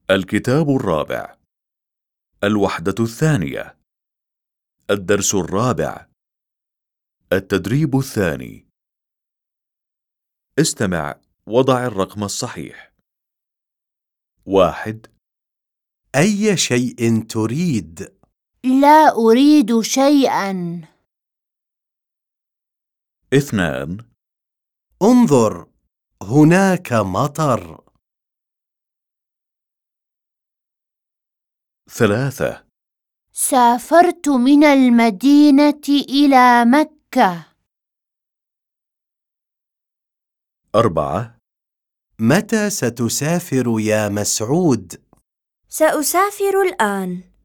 الكتاب الرابع، الوحدة الثانية، الدرس الرابع، التدريب الثاني. استمع وضع الرقم الصحيح. 1. أي شيء تريد؟ لا أريد شيئا. 2. انظر، هناك مطر. 3. سافرت من المدينة إلى مكة. 4. متى ستسافر يا مسعود؟ سأسافر الآن.